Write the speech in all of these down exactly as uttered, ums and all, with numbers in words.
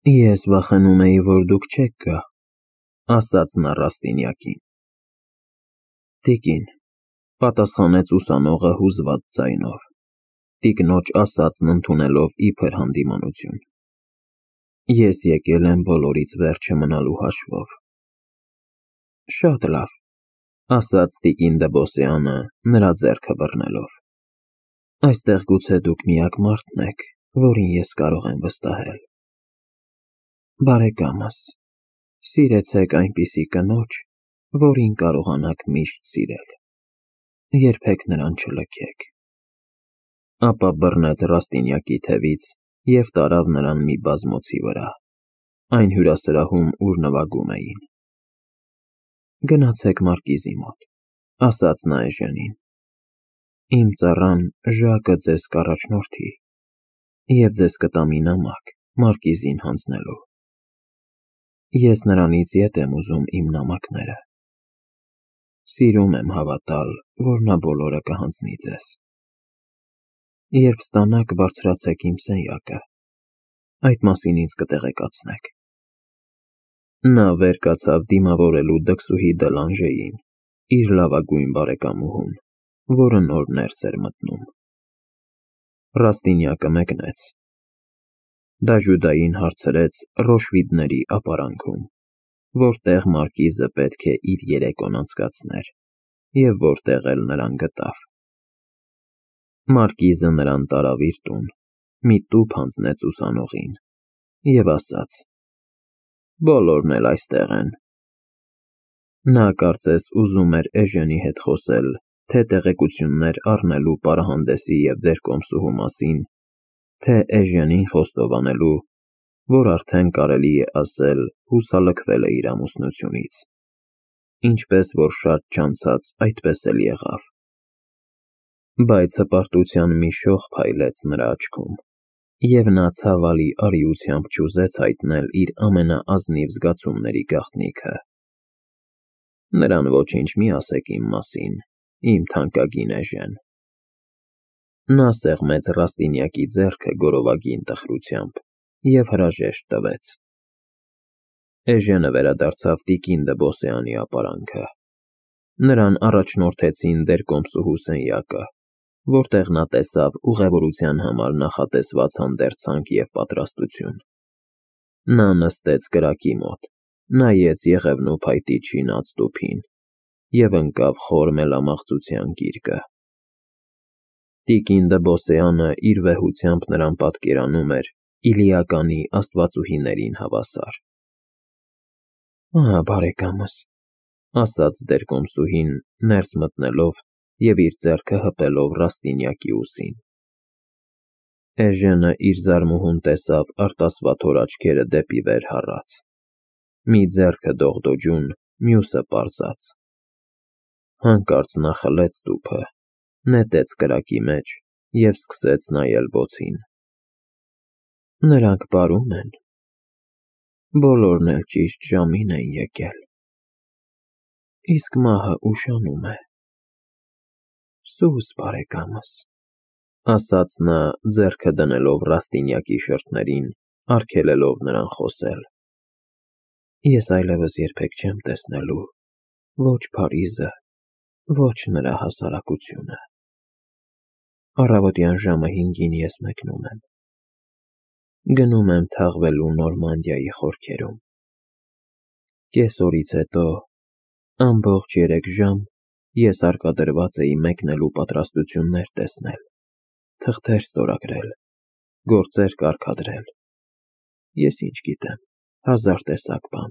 Ես վախենում էի, որ դուք չեք գա, ասաց նա Ռաստինյակին։ Տիկին, պատասխանեց ուսանողը հուզված ձայնով, տիկնոջ ասածն ընդունելով իբր հանդիմանություն։ Ես եկել եմ բոլորից վերջը մնալու հաշվով։ Շատ լավ, ասաց տիկին Դբոսյանը նրա ձեռքը բռնելով։ Այստեղ գուցե դուք միակ մարդն եք, որին ես կարող եմ վստահել։ Բարեկամս, սիրեցեք այնպիսի կնոջ, որին կարողանաք միշտ սիրել, երբեք նրան չլքեք։ Ապա բռնեց Ռաստինյակի թևից և տարավ նրան մի բազմոցի վրա, այն հյուրասրահում, ուր նվագում էին։ Գնացեք մարկիզի մոտ, ասաց նա Էժենին։ Իմ ծառան Ժակը ձեզ կառաջնորդի և ձեզ կտա մի նամակ մարկիզին հանձնելու։ Ես նրանից ետ եմ ուզում իմ նամակները։ Սիրում եմ հավատալ, որ նա բոլորը կհանձնի ձեզ։ Երբ ստանաք, բարձրացեք իմ սենյակը, այդ մասին ինձ կտեղեկացնեք։ Նա վեր կացավ դիմավորելու դքսուհի Դելանժեին, իր լավագույն բարեկամուհուն, որը նոր ներս էր մտնում։ Ռաստինյակը մեկնեց։ Դաժուդային հարցրեց Ռոշվիդների ապարանքում, որտեղ մարկիզը պետք է իր երեկոն անցկացներ, և որտեղ էլ նրան գտավ։ Մարկիզը նրան տարավ իր տուն, մի տուփ հանձնեց ուսանողին և ասաց. Բոլորն էլ այստեղ են։ Նա կարծես ուզում էր Էժենի հետ խոսել, թե տեղեկություններ առնելու պարահանդեսի և դերկոմսուհու մասին, թե Էժենին խոստովանելու, որ արդեն կարելի է ասել հուսալքվել է իր ամուսնությունից, ինչպես որ շատ չանցած այդպես էլ եղավ։ Բայց հպարտության մի շող փայլեց նրա աչքում, և նա ցավալի արիությամբ չուզեց հայտնել իր ամենաազնիվ զգացումների գաղտնիքը։ Նրան ոչինչ մի ասեք իմ մասին, իմ թանկագին Էժեն։ Նա սեղմեց Ռաստինյակի ձեռքը գորովագին տխրությամբ և հրաժեշտ տվեց։ Էժենը վերադարձավ տիկին Դբոսյանի ապարանքը։ Նրան առաջնորդեցին դերկոմսուհու սենյակը, որտեղ նա տեսավ ուղևորության համար նախատեսված հանդերձանք և պատրաստություն։ Նա նստեց կրակի մոտ, նայեց Եղևնու փայտի չինած տուփին և ընկավ խոր մելամաղձության գիրկը։ Տիկին Դբոսյանը իր վեհությամբ նրան պատկերանում էր իլիականի աստվածուհիներին հավասար։ Ահա բարեկամս, ասաց դերկոմսուհին, ներս մտնելով և իր ձեռքը հպելով Ռաստինյակի ուսին։ Էժենը իր զարմուհուն տեսավ արտասվաթոր աչքերը դեպի վեր հառած, մի ձեռքը դողդոջուն, մյուսը պարզած։ Հանկարծ նա խլեց տուփը, նետեց կրակի մեջ և սկսեց նայել բոցին։ Նրանք պարում են։ Բոլորն էլ ճիշտ ժամին են եկել։ Իսկ մահը ուշանում է։ Սուս բարեկամս, ասաց նա ձեռքը դնելով Ռաստինյակի շրթներին, արգելելով նրան խոսել։ Ես այլևս երբեք չեմ տեսնելու ոչ Փարիզը, ոչ նրա հասարակությունը։ Առավոտյան ժամը հինգին ես մեկնում եմ։ Գնում եմ թաղվելու Նորմանդիայի խորքերում։ Կեսօրից հետո ամբողջ երեք ժամ ես հարկադրված էի մեկնելու պատրաստություններ տեսնել, թղթեր ստորագրել, գործեր կարգադրել, ես ինչ գիտեմ, հազար տեսակ բան։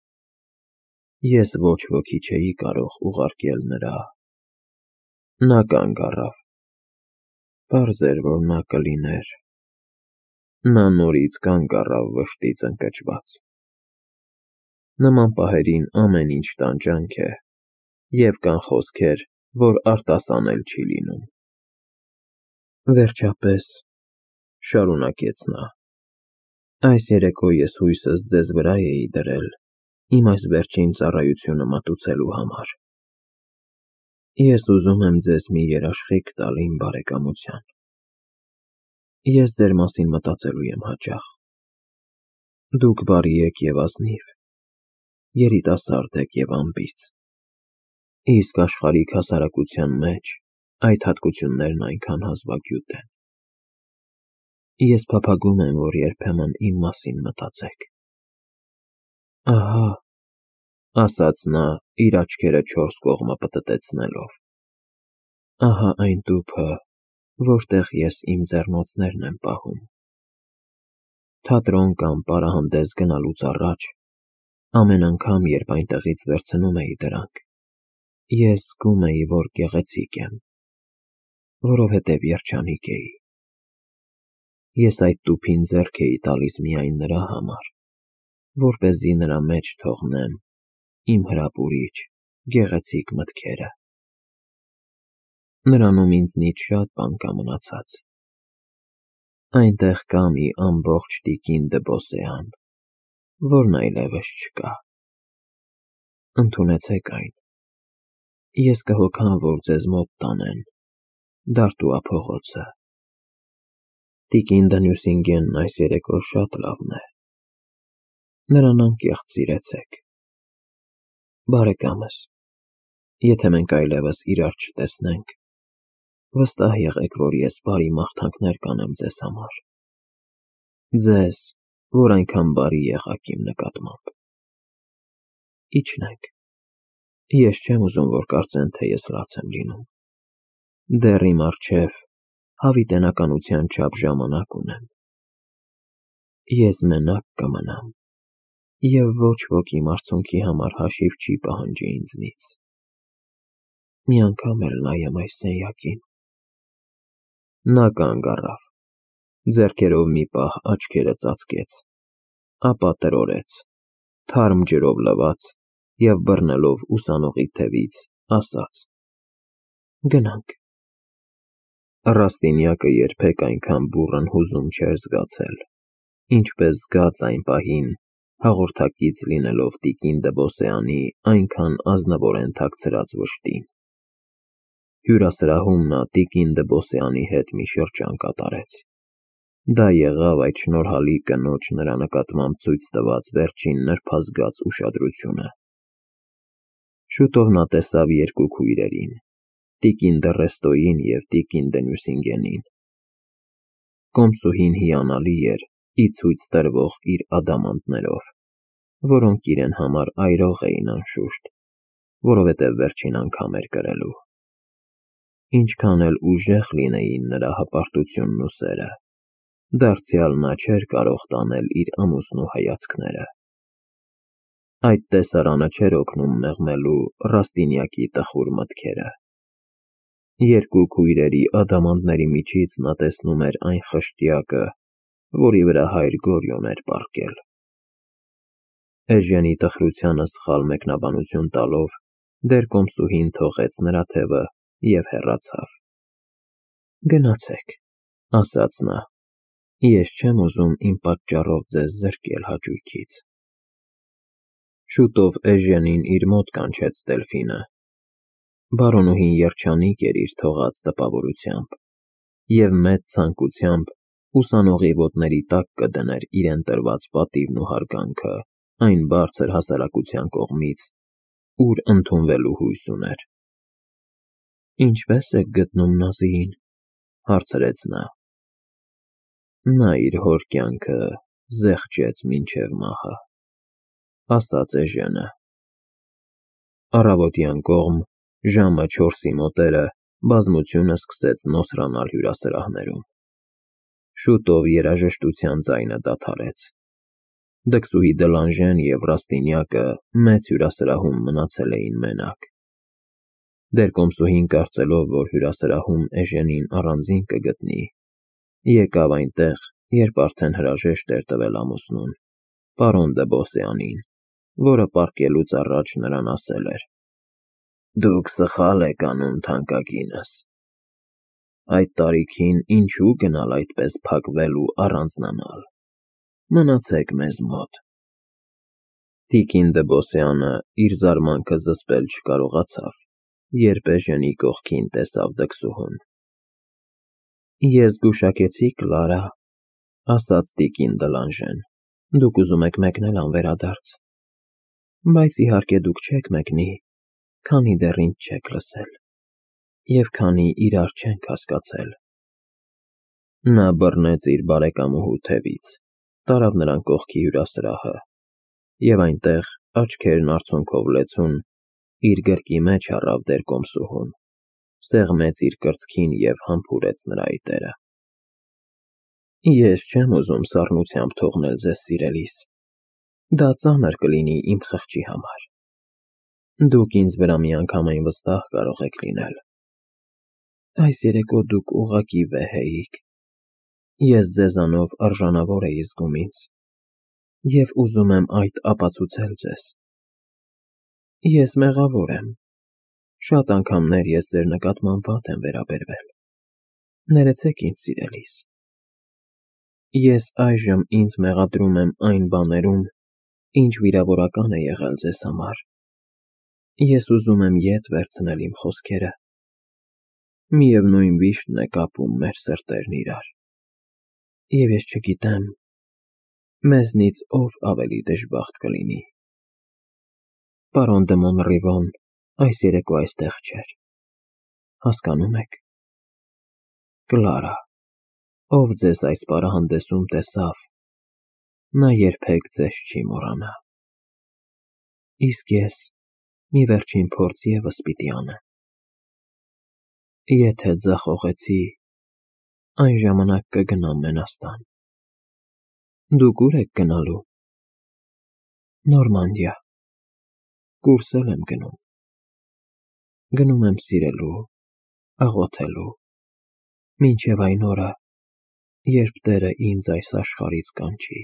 Ես ոչ ոքի չէի կարող ուղարկել նրա… Նա կանգ առավ։ Պարզ էր, որ նա կլիներ… Նա նորից կանգ առավ վշտից ընկճված։ Նման պահերին ամեն ինչ տանջանք է, և կան խոսքեր, որ արտասանել չի լինում։ Վերջապես, շարունակեց նա, այս երեկո ես հույսս ձեզ վրա էի դրել իմ այս վերջին ծառայությունը մատուցելու համար։ Ես ուզում եմ ձեզ մի երաշխիք տալ իմ բարեկամության։ Ես ձեր մասին մտածելու եմ հաճախ։ Դուք բարի եք և ազնիվ, երիտասարդ եք և անբիծ, իսկ աշխարհիկ հասարակության մեջ այդ հատկություններն այնքան հազվագյուտ են։ Ես փափագում եմ, որ երբեմն իմ մասին մտածեք։ Ահա, ասաց նա, իր աչքերը չորս կողմը պտտեցնելով, ահա այն տուփը, որտեղ ես իմ ձեռնոցներն եմ պահում։ Թատրոն կամ պարահանդես գնալուց առաջ, ամեն անգամ, երբ այնտեղից վերցնում էի դրանք, ես զգում էի, որ գեղեցիկ եմ, որովհետև երջանիկ էի։ Ես այդ տուփին ձեռք էի տալիս միայն նրա համար, որպեսզի նրա մեջ թողնեմ իմ հրապուրիչ, գեղեցիկ մտքերը։ Նրանում ինձնից շատ բան կա մնացած։ Այնտեղ կա մի ամբողջ տիկին Դ'Բոսեան, որն այլևս չկա։ Ընդունեցեք այն։ Ես կհոգամ, որ ձեզ մոտ տանեն Դարտուա փողոցը։ Տիկին Դ'Նյուսինգենն այս երեկո շատ լավն է։ Նրան անկեղծ սիրեցեք։ Բարեկամս, եթե մենք այլևս իրար չտեսնենք, վստահ եղեք, որ ես բարի մաղթանքներ կանեմ ձեզ համար։ Ձեզ, որ այնքան բարի եղաք իմ նկատմամբ։ Իջնենք։ Ես չեմ ուզում, որ կարծեն, թե ես լաց եմ լինում։ Դեռ իմ առջև հավիտենականության չափ ժամանակ ունեմ։ Ես մենակ կմնամ, և ոչ ոք իմ արցունքի համար հաշիվ չի պահանջի ինձնից։ Մի անգամ էլ նայեմ այս սենյակին։ Նա կանգ առավ, ձեռքերով մի պահ աչքերը ծածկեց, ապա տրորեց, թարմ ջրով լվաց և բռնելով ուսանողի թևից, ասաց. Գնանք։ Ռաստինյակը երբեք այնքան բուռն հուզում չէր զգացել, ինչպես զգաց այն պահին, հաղորդակից լինելով տիկին Դ'Բոսեանի այնքան ազնվորեն թաքցրած վշտին։ Հյուրասրահում նա տիկին Դ'Բոսեանի հետ մի շրջան կատարեց։ Դա եղավ այդ շնորհալի կնոջ նրա նկատմամբ ցույց տված վերջին նրբազգաց ուշադրությունը։ Շուտով նա տեսավ երկու քույրերին՝ տիկին Դ'Ռեստոյին և տիկին Դ'Նյուսինգենին։ Կոմսուհին հիանալի էր ի ցույց տրվող իր ադամանդներով, որոնք իրեն համար այրող էին անշուշտ, որովհետև վերջին անգամ էր կրելու։ Ինչքան էլ ուժեղ լինեին նրա հպարտությունն ու սերը, դարձյալ նա չէր կարող տանել իր ամուսնու հայացքները։ Այդ տեսարանը չէր օգնում մեղմելու Ռաստինյակի տխուր մտքերը։ Երկու քույրերի ադամանդների միջից նա տեսնում էր այն խշտյակը, որի վրա հայր Գորյուն էր պառկել։ Էժենի տխրությանը սխալ մեկնաբանություն տալով, դերկոմսուհին թողեց նրա թևը և հեռացավ։ Գնացեք, ասաց նա, ես չեմ ուզում իմ պատճառով ձեզ զրկել հաճույքից։ Շուտով Էժենին իր մոտ կանչեց Դելֆինը։ Բարոնուհին երջանիկ էր իր թողած տպավորությամբ և մեծ ցանկությամբ ուսանողի ոտների տակ կդներ իրեն տրված պատիվն ու հարգանքը այն բարձր հասարակության կողմից, ուր ընդունվելու հույս ուներ։ Ինչպե՞ս եք գտնում Նազիին, հարցրեց նա։ Նա իր հոր կյանքը զեղչեց մինչև մահը, ասաց Էժենը։ Առավոտյան կողմ, ժամը չորսի մոտերը բազմությունը սկսեց նոսրանալ հյուրասրահներում։ Շուտով երաժշտության ձայնը դադարեց։ Դքսուհի Դ'Լանժեն և Ռաստինյակը մեծ հյուրասրահում մնացել էին մենակ։ Դերկոմսուհին կարծելով, որ հյուրասրահում Էժենին առանձին կգտնի, եկավ այնտեղ, երբ արդեն հրաժեշտ էր տվել ամուսնուն, պարոն Դ'Բոսեանին, որը պառկելուց առաջ նրան ասել էր. Դուք սխալ եք անում, թանկագինս։ Այդ տարիքին ինչու գնալ այդպես փակվել ու առանձնանալ։ Մնացեք մեզ մոտ։ Տիկին Դ'Բոսեանը իր զարմանքը զսպել չկարողացավ, երբ Էժենի կողքին տեսավ դքսուհուն։ Ես զգուշակեցի Կլարա, ասաց տիկին Դ'Լանժեն, Դուք ուզում եք մեկնել անվերադարձ, բայց իհարկե դուք չեք մեկնի, քանի դեռ ինձ չեք լսել, և քանի իրար չենք հասկացել։ Նա բռնեց իր բարեկամուհու թևից, տարավ նրան կողքի հյուրասրահը, և այնտեղ, աչքերն արցունքով լեցուն, իր գրկի մեջ առավ դերկոմսուհուն, սեղմեց իր կրծքին և համբուրեց նրա այտերը։ Ես չեմ ուզում սառնությամբ թողնել ձեզ սիրելիս, դա ծանր կլինի իմ խղճի համար։ Դուք ինձ վրա միանգամայն վստահ կարող եք լինել։ Այս երեկո դուք ուղղակի վեհ էիք։ Ես ձեզանով արժանավոր էի զգում ինձ, և ուզում եմ այդ ապացուցել ձեզ։ Ես մեղավոր եմ, շատ անգամներ ես ձեր նկատմամբ վատ եմ վերաբերվել, ներեցեք ինձ սիրելիս։ Ես այժմ ինձ մեղադրում եմ այն բաներում, ինչ վիրավորական է եղել ձեզ համար։ Ես ուզում եմ ետ վերցնել իմ խոսքերը։ Միևնույն վիշտն է կապում մեր սրտերն իրար, և ես չգիտեմ, մեզնից ով ավելի դժբախտ կլինի։ Պարոն դը Մոնրիվոն այս երեկո այստեղ չէր, հասկանո՞ւմ եք։ Կլարա, ով ձեզ այս պարահանդեսում տեսավ, նա երբեք ձեզ չի մոռանա։ Իսկ ես մի վերջին փորձ ևս պիտի անեմ։ Եթե ձախողեցի, այն ժամանակ կգնամ Մենաստան։ Դուք ո՞ւր եք գնալու։ Նորմանդիա։ Կուրսել եմ գնում։ Գնում եմ սիրելու, աղոթելու, մինչև այն օրը, երբ Տերը ինձ այս աշխարհից կանչի։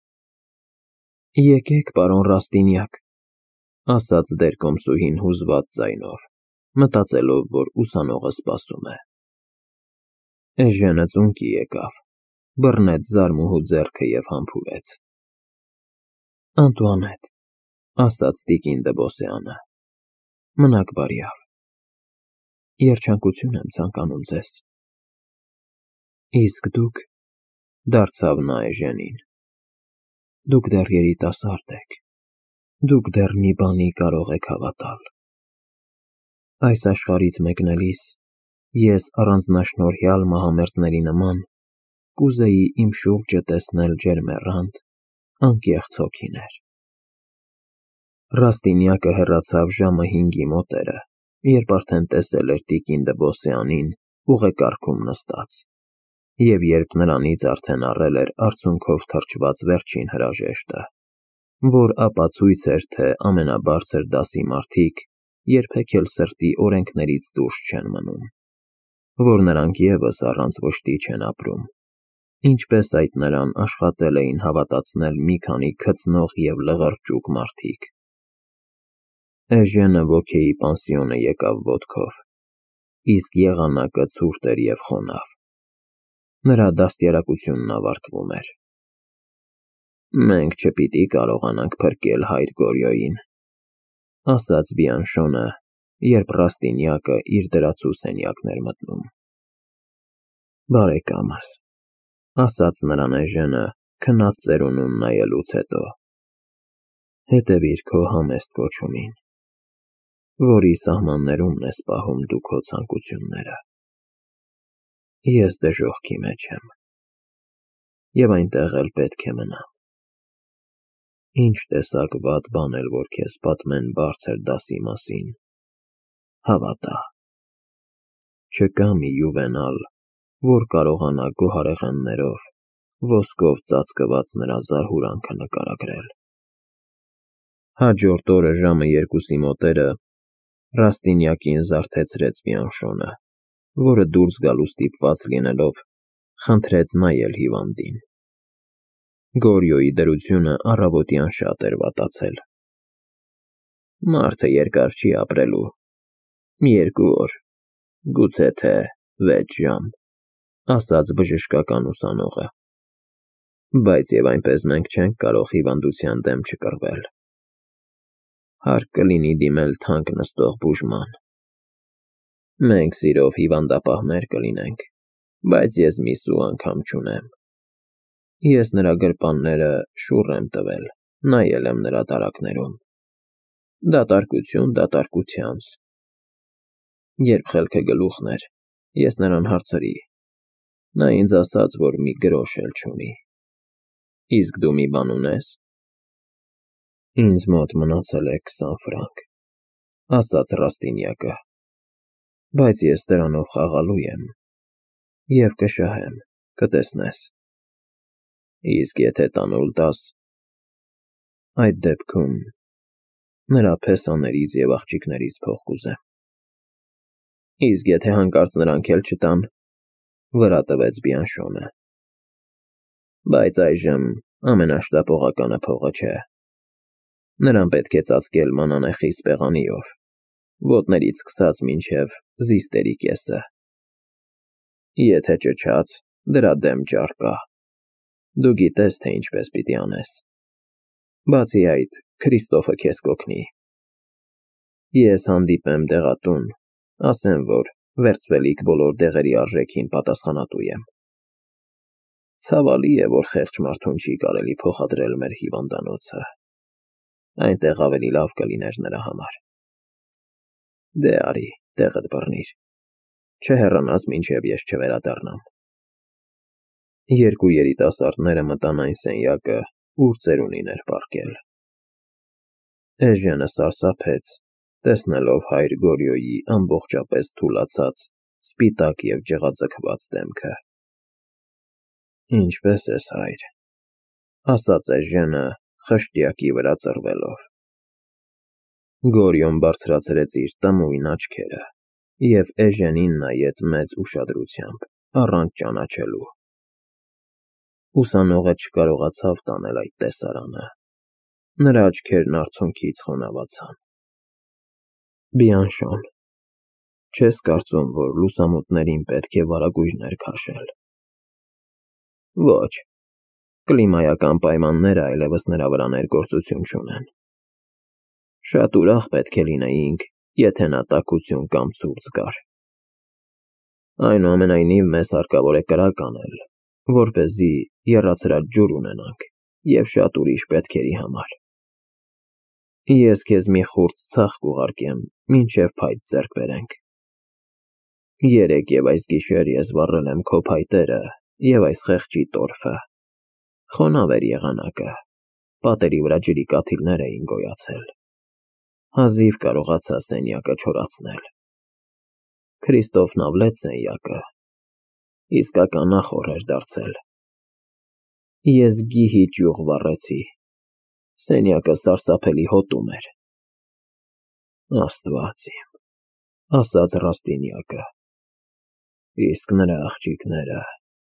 Եկեք, պարոն Ռաստինյակ, ասաց դերկոմսուհին հուզված ձայնով, մտածելով, որ ուսանողը սպասում է։ Էժենը ծունկի եկավ, բռնեց զարմուհու ձեռքը և համբուրեց։ Անտուանետ, ասաց տիկին Դըբոսյանը, մնաք բարյավ։ Երջանկություն եմ ցանկանում ձեզ։ Իսկ դուք, դարձավ նա էժենին, դուք դեռ երիտասարդ եք, դուք դեռ մի բանի կարող եք հավատալ։ Այս աշխարհից մեկնելիս ես առանձնաշնորհյալ մահամերձների նման կուզեի իմ շուրջը տեսնել ջերմեռանդ, անկեղծ հոգիներ։ Ռաստինյակը հեռացավ ժամը հինգի մոտերը, երբ արդեն տեսել էր տիկին Դըբոսյանին ուղեկարգում նստած, և երբ նրանից արդեն առել էր արցունքով թրջված վերջին հրաժեշտը, որ ապացույց էր, թե ամենաբարձր դասի մարդիկ երբեք էլ սրտի օրենքներից դուրս չեն մնում, որ նրանք ևս առանց վշտի չեն ապրում, ինչպես այդ նրան աշխատել էին հավատացնել մի քանի քծնող և լղրճուկ մարդիկ։ Էժենը ոգեի պանսիոնը եկավ ոտքով, իսկ եղանակը ցուրտ էր և խոնավ։ Նրա դաստիարակությունն ավարտվում էր։ Մենք չպիտի կարողանանք փրկել հայր Գորյոյին, ասաց Բիանշոնը, երբ Ռաստինյակը իր դրածու սենյակն էր մտնում։ Բարեկամս, ասաց նրան էժենը, քնած ծերունուն նայելուց հետո, հետևիր քո համեստ կոչումին, որի սահմաններումն ես պահում դու քո ցանկությունները։ Ես դժոխքի մեջ եմ, և այնտեղ էլ պետք է մնամ։ Ինչ տեսակ վատ բան էլ որ քեզ պատմեն բարձր դասի մասին, հավատա։ Չկա մի Յուվենալ, որ կարողանա գոհարեղեններով, ոսկով ծածկված նրա զարհուրանքը նկարագրել։ Հաջորդ օրը ժամը երկուսի մոտերը Ռաստինյակին զարթեցրեց Բիանշոնը, որը դուրս գալու ստիպված լինելով, խնդրեց նայել հիվանդին։ Գորյոյի դրությունը առավոտյան շատ էր վատացել։ Մարդը երկար չի ապրելու, երկու օր, գուցե թե վեց ժամ, ասաց բժշկական ուսանողը, բայց և այնպես մենք չենք կարող հիվանդության դեմ չկռվել։ Հարկ կլինի դիմել թանկ նստող բուժման։ Մենք սիրով հիվանդապահներ կլինենք, բայց ես մի սու անգամ չունեմ։ Ես նրա գրպանները շուռ եմ տվել, նայել եմ նրա տարակներում։ Դատարկություն դատարկությանց։ Երբ խելքը գլուխն էր, ես նրան հարցրի, նա ինձ ասաց, որ մի գրոշ էլ չունի։ Իսկ դու մի բան ունես։ Ինձ մոտ մնացել է քսան ֆրանկ, ասաց Ռաստինյակը, բայց ես դրանով խաղալու եմ և կշահեմ, կտեսնես։ Իսկ եթե տանուլ տաս, այդ դեպքում նրա փեսաներից և աղջիկներից փող կուզեմ։ Իսկ եթե հանկարծ նրանք էլ չտան, վրա տվեց Բիանշոնը։ Բայց այժմ ամենաշտապողականը փողը չէ։ Նրան պետք է ծածկել մանանեխի սպեղանիով, ոտներից սկսած մինչև զիստերի կեսը։ Եթե ճչաց, դրա դեմ ճար կա։ Դու գիտես, թե ինչպես պիտի անես։ Բացի այդ, Քրիստոֆը քեզ կօգնի։ Ես հանդիպեմ դեղատուն, ասեմ, որ վերցվելիք բոլոր դեղերի արժեքին պատասխանատու եմ։ Ցավալի է, որ խեղճ մարդուն չի կարելի փոխադրել մեր հիվանդանոցը։ Այնտեղ ավելի լավ կլիներ նրա համար։ Դե արի, տեղդ բռնիր, չհեռանաս, մինչև ես չվերադառնամ։ Երկու երիտասարդները մտան այն սենյակը, ուր ծերունին էր պառկել։ Էժենը սարսափեց, տեսնելով հայր Գորյոյի ամբողջապես թուլացած, սպիտակ և ջղաձգված դեմքը։ Ինչպե՞ս ես, հայր, ասաց էժենը, խշտյակի վրա ծռվելով։ Գորյոն բարձրացրեց իր տմույն աչքերը և էժենին նայեց մեծ ուշադրությամբ, առանց ճանաչելու։ Ուսանողը չկարողացավ տանել այդ տեսարանը։ Նրա աչքերն արցունքից խոնավացան։ Բիանշոն, չես կարծում, որ լուսամուտներին պետք է վարագույրներ քաշել։ Ոչ, կլիմայական պայմանները այլևս նրա վրա ներգործություն չունեն։ Շատ ուրախ պետք է լինեինք, եթե նա տաքություն կամ ցուրտ զգար։ Այնուամենայնիվ, մեզ հարկավոր է կրակ անել, որպեսզի եռացրած ջուր ունենանք և շատ ուրիշ պետքերի համար։ Ես քեզ մի խուրձ ցախ կուղարկեմ, մինչև փայտ ձեռք բերենք։ Երեկ և այսգիշեր ես վառել եմ քո փայտերը և այս խեղճի տորֆը։ Խոնավ էր եղանակը, պատերի վրա ջրի կաթիլներ էին գոյացել։ Հազիվ կարողացա սենյակը չորացնել։ Քրիստոֆն ավլեց սենյակը, իսկական ախոռ էր դարձել։ Ես գիհի ճյուղ վառեցի, սենյակը սարսափելի հոտում էր։ Աստված իմ, ասաց Ռաստինյակը, իսկ նրա աղջիկները…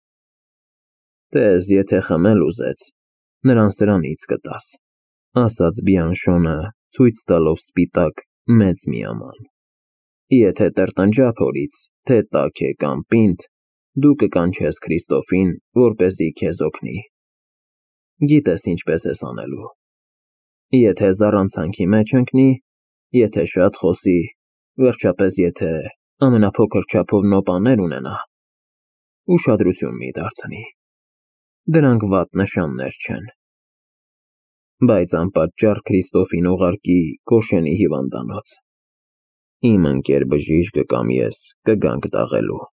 Տես, եթե խմել ուզեց, նրան սրանից կտաս, ասաց Բիանշոնը, ցույց տալով սպիտակ մեծ մի աման։ Եթե տրտնջա փորից, թե տաք է կամ պինդ, դու կկանչես Քրիստոֆին, որպեսզի քեզ օգնի։ Գիտես ինչպես ես անելու։ Եթե զառանցանքի մեջ ընկնի, եթե շատ խոսի, վերջապես եթե ամենափոքր չափով նոպաներ ունենա, ուշադրություն մի դարձնի։ Դրանք վատ նշաններ չեն։ Բայց անպատճառ Քրիստոֆին ուղարկի Գոշենի հիվանդանոց։ Իմ ընկեր բժիշկը կամ ես կգանք դաղելու։